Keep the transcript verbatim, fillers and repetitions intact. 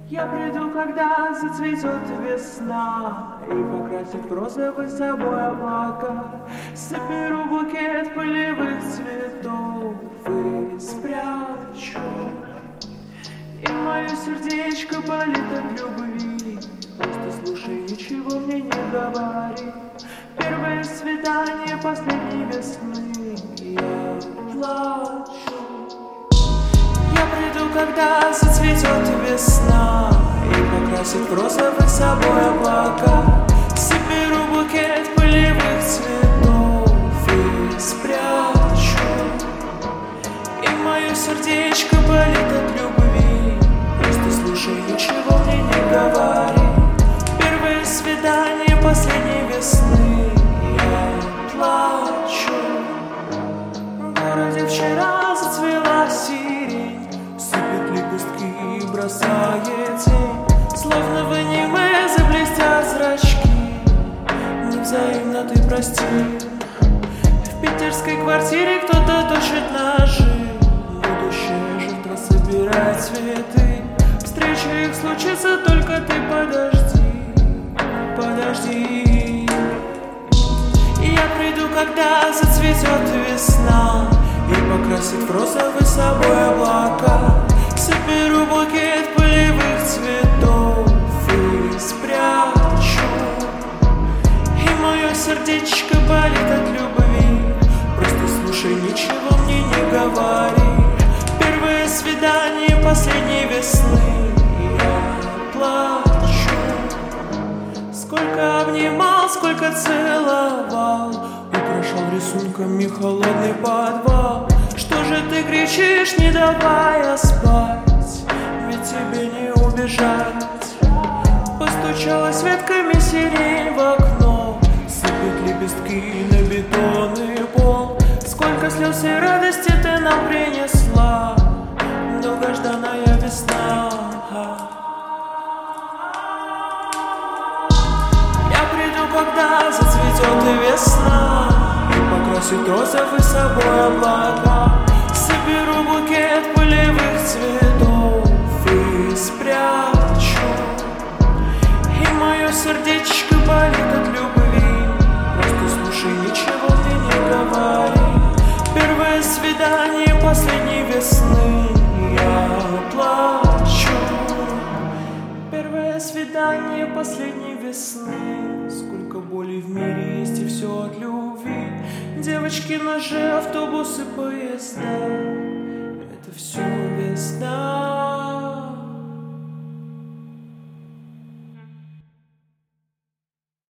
Я приду, когда зацветет весна, и покрасит в розовый собой облака. Соберу букет полевых цветов и спрячу. И мое сердечко болит от любви. Просто слушай, ничего мне не говори. Первое свидание последней весны. Я плачу. Я приду, когда зацветет весна, и покрасит в розовый собой облака. Соберу букет полевых цветов и спрячу. И мое сердечко болит от любви. Просто слушай, ничего мне не говори. Первое свидание последней весны. Я плачу. В городе вчера зацвела сирень, сыпет лепестки и бросает тень. Словно в аниме заблестят зрачки. Невзаимно ты прости. В питерской квартире кто-то тушит ножи. Будущая жертва собирает цветы. Встреча их случится, только ты подожди. Подожди. И я приду, когда зацветет весна, и покрасит в розовый собой облака. Соберу букет полевых цветов и спрячу. И мое сердечко болит от любви. Просто слушай, ничего мне не говори. Первое свидание последней весны. Я плачу. Сколько обнимал, сколько целовал, украшал рисунками холодный подвал. Что же ты кричишь, не давая спать? Ведь тебе не убежать. Постучалась ветками сирень в окно, сыпет лепестки на бетонный пол. Сколько слез и радости ты нам принесла, долгожданная весна. Я приду, когда зацветет весна, и покрасит розовый собой облака. Соберу букет полевых цветов и спрячу. И мое сердечко болит от любви. Просто слушай, ничего мне не говори. Первое свидание последней весны. Я плачу. Первое свидание последней весны. Сколько боли в мире есть, и все от любви. Девочки, ножи, автобусы, поезда. Это все весна.